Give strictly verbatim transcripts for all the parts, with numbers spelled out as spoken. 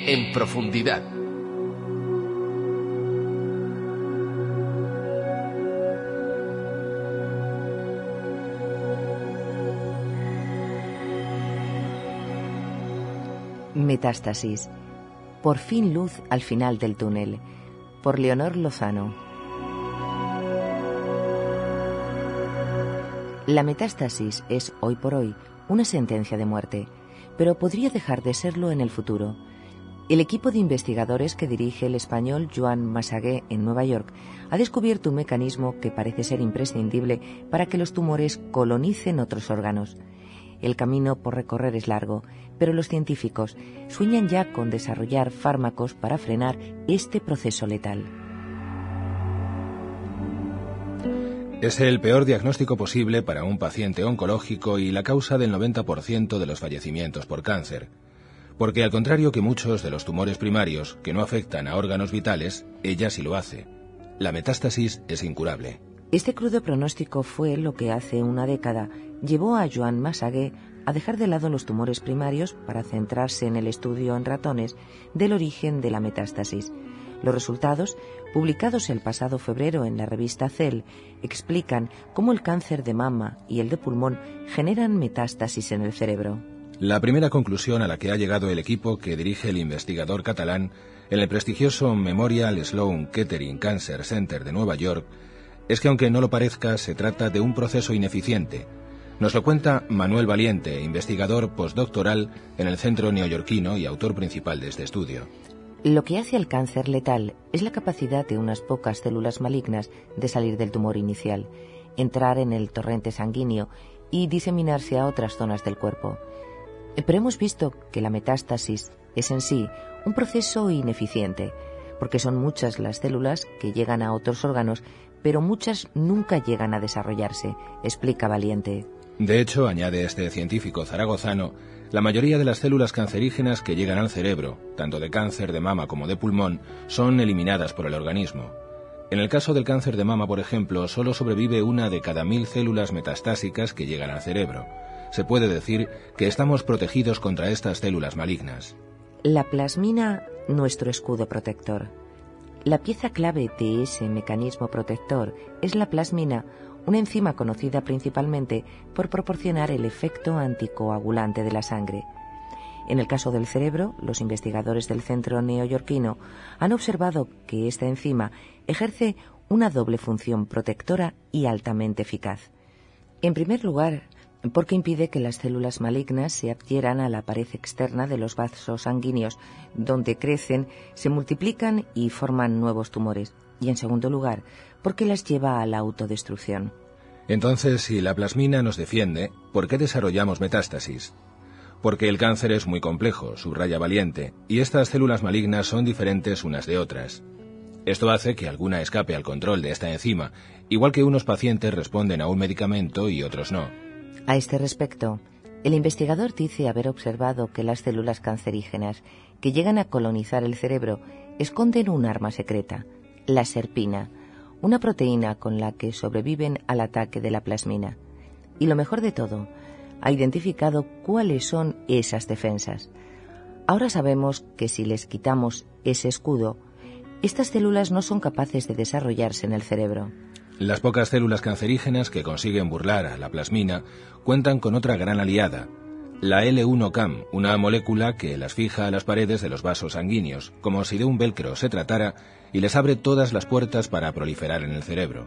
En profundidad. Metástasis. Por fin luz al final del túnel. Por Leonor Lozano. La metástasis es, hoy por hoy, una sentencia de muerte, pero podría dejar de serlo en el futuro. El equipo de investigadores que dirige el español Joan Massagué en Nueva York ha descubierto un mecanismo que parece ser imprescindible para que los tumores colonicen otros órganos. El camino por recorrer es largo, pero los científicos sueñan ya con desarrollar fármacos para frenar este proceso letal. Es el peor diagnóstico posible para un paciente oncológico y la causa del noventa por ciento de los fallecimientos por cáncer. Porque al contrario que muchos de los tumores primarios que no afectan a órganos vitales, ella sí lo hace. La metástasis es incurable. Este crudo pronóstico fue lo que hace una década llevó a Joan Massagué a dejar de lado los tumores primarios para centrarse en el estudio en ratones del origen de la metástasis. Los resultados, publicados el pasado febrero en la revista Cell, explican cómo el cáncer de mama y el de pulmón generan metástasis en el cerebro. La primera conclusión a la que ha llegado el equipo que dirige el investigador catalán en el prestigioso Memorial Sloan Kettering Cancer Center de Nueva York es que, aunque no lo parezca, se trata de un proceso ineficiente. Nos lo cuenta Manuel Valiente, investigador postdoctoral en el centro neoyorquino y autor principal de este estudio. Lo que hace al cáncer letal es la capacidad de unas pocas células malignas de salir del tumor inicial, entrar en el torrente sanguíneo y diseminarse a otras zonas del cuerpo. Pero hemos visto que la metástasis es en sí un proceso ineficiente, porque son muchas las células que llegan a otros órganos, pero muchas nunca llegan a desarrollarse, explica Valiente. De hecho, añade este científico zaragozano, la mayoría de las células cancerígenas que llegan al cerebro, tanto de cáncer de mama como de pulmón, son eliminadas por el organismo. En el caso del cáncer de mama, por ejemplo, solo sobrevive una de cada mil células metastásicas que llegan al cerebro. Se puede decir que estamos protegidos contra estas células malignas. La plasmina, nuestro escudo protector. La pieza clave de ese mecanismo protector es la plasmina, una enzima conocida principalmente por proporcionar el efecto anticoagulante de la sangre. En el caso del cerebro, los investigadores del centro neoyorquino han observado que esta enzima ejerce una doble función protectora y altamente eficaz. En primer lugar, porque impide que las células malignas se adhieran a la pared externa de los vasos sanguíneos, donde crecen, se multiplican y forman nuevos tumores. Y en segundo lugar, porque las lleva a la autodestrucción. Entonces, si la plasmina nos defiende, ¿por qué desarrollamos metástasis? Porque el cáncer es muy complejo, subraya Valiente, y estas células malignas son diferentes unas de otras. Esto hace que alguna escape al control de esta enzima, igual que unos pacientes responden a un medicamento y otros no. A este respecto, el investigador dice haber observado que las células cancerígenas que llegan a colonizar el cerebro esconden un arma secreta, la serpina, una proteína con la que sobreviven al ataque de la plasmina. Y lo mejor de todo, ha identificado cuáles son esas defensas. Ahora sabemos que si les quitamos ese escudo, estas células no son capaces de desarrollarse en el cerebro. Las pocas células cancerígenas que consiguen burlar a la plasmina cuentan con otra gran aliada, la L uno C A M, una molécula que las fija a las paredes de los vasos sanguíneos, como si de un velcro se tratara, y les abre todas las puertas para proliferar en el cerebro.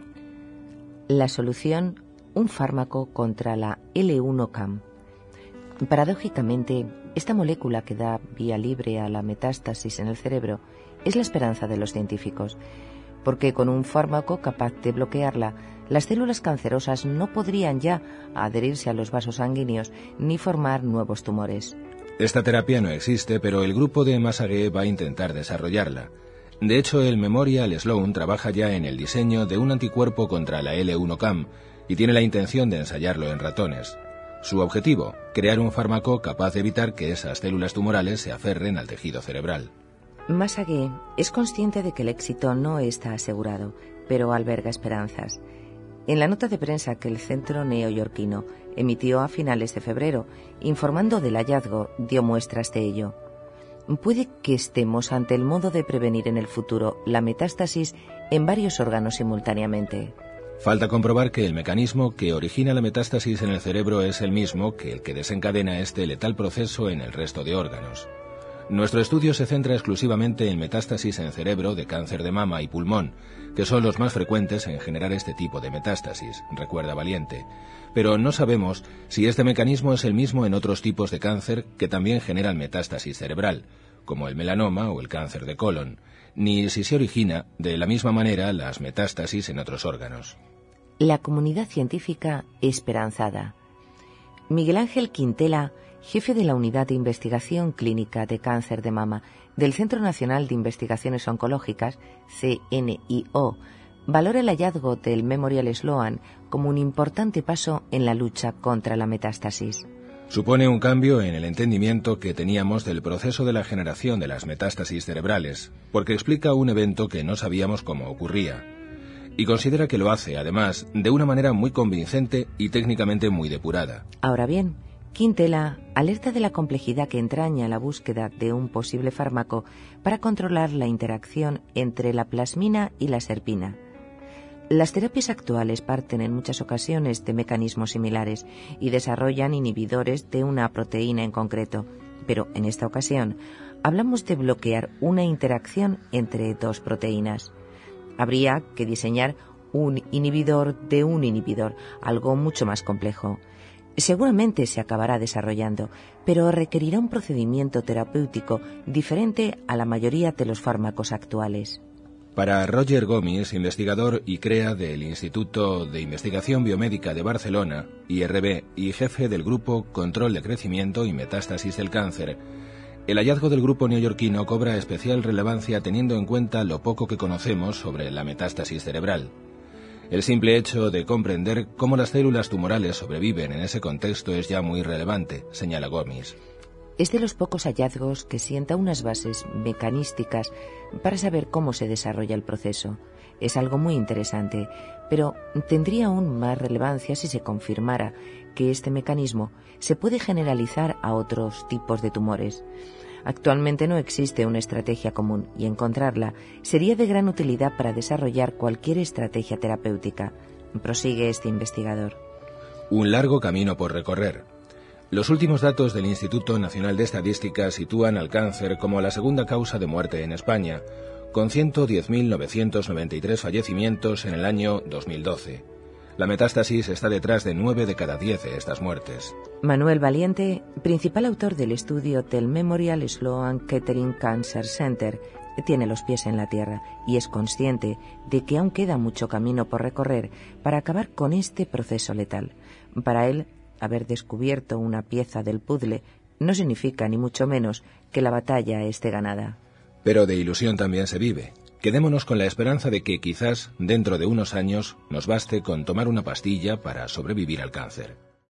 La solución, un fármaco contra la L uno C A M. Paradójicamente, esta molécula que da vía libre a la metástasis en el cerebro es la esperanza de los científicos, porque con un fármaco capaz de bloquearla, las células cancerosas no podrían ya adherirse a los vasos sanguíneos ni formar nuevos tumores. Esta terapia no existe, pero el grupo de Massagué va a intentar desarrollarla. De hecho, el Memorial Sloan trabaja ya en el diseño de un anticuerpo contra la L uno C A M y tiene la intención de ensayarlo en ratones. Su objetivo, crear un fármaco capaz de evitar que esas células tumorales se aferren al tejido cerebral. Massagué es consciente de que el éxito no está asegurado, pero alberga esperanzas. En la nota de prensa que el centro neoyorquino emitió a finales de febrero, informando del hallazgo, dio muestras de ello. puede que estemos ante el modo de prevenir en el futuro la metástasis en varios órganos simultáneamente. Falta comprobar que el mecanismo que origina la metástasis en el cerebro es el mismo que el que desencadena este letal proceso en el resto de órganos. Nuestro estudio se centra exclusivamente en metástasis en cerebro de cáncer de mama y pulmón, que son los más frecuentes en generar este tipo de metástasis, recuerda Valiente. Pero no sabemos si este mecanismo es el mismo en otros tipos de cáncer que también generan metástasis cerebral, como el melanoma o el cáncer de colon, ni si se origina de la misma manera las metástasis en otros órganos. La comunidad científica esperanzada. Miguel Ángel Quintela, jefe de la Unidad de Investigación Clínica de Cáncer de Mama del Centro Nacional de Investigaciones Oncológicas, C N I O, valora el hallazgo del Memorial Sloan como un importante paso en la lucha contra la metástasis. Supone un cambio en el entendimiento que teníamos del proceso de la generación de las metástasis cerebrales, porque explica un evento que no sabíamos cómo ocurría, y considera que lo hace, además, de una manera muy convincente y técnicamente muy depurada. Ahora bien, Quintela alerta de la complejidad que entraña la búsqueda de un posible fármaco para controlar la interacción entre la plasmina y la serpina. Las terapias actuales parten en muchas ocasiones de mecanismos similares y desarrollan inhibidores de una proteína en concreto, pero en esta ocasión hablamos de bloquear una interacción entre dos proteínas. Habría que diseñar un inhibidor de un inhibidor, algo mucho más complejo. Seguramente se acabará desarrollando, pero requerirá un procedimiento terapéutico diferente a la mayoría de los fármacos actuales. Para Roger Gomis, investigador y crea del Instituto de Investigación Biomédica de Barcelona, I R B, y jefe del Grupo Control de Crecimiento y Metástasis del Cáncer, el hallazgo del grupo neoyorquino cobra especial relevancia teniendo en cuenta lo poco que conocemos sobre la metástasis cerebral. El simple hecho de comprender cómo las células tumorales sobreviven en ese contexto es ya muy relevante, señala Gomis. Es de los pocos hallazgos que sienta unas bases mecanísticas para saber cómo se desarrolla el proceso. Es algo muy interesante, pero tendría aún más relevancia si se confirmara que este mecanismo se puede generalizar a otros tipos de tumores. Actualmente no existe una estrategia común y encontrarla sería de gran utilidad para desarrollar cualquier estrategia terapéutica, prosigue este investigador. Un largo camino por recorrer. Los últimos datos del Instituto Nacional de Estadística sitúan al cáncer como la segunda causa de muerte en España, con ciento diez mil novecientos noventa y tres fallecimientos en el año dos mil doce. La metástasis está detrás de nueve de cada diez de estas muertes. Manuel Valiente, principal autor del estudio del Memorial Sloan Kettering Cancer Center, tiene los pies en la tierra y es consciente de que aún queda mucho camino por recorrer para acabar con este proceso letal. Para él, haber descubierto una pieza del puzzle no significa ni mucho menos que la batalla esté ganada. Pero de ilusión también se vive. Quedémonos con la esperanza de que quizás dentro de unos años nos baste con tomar una pastilla para sobrevivir al cáncer.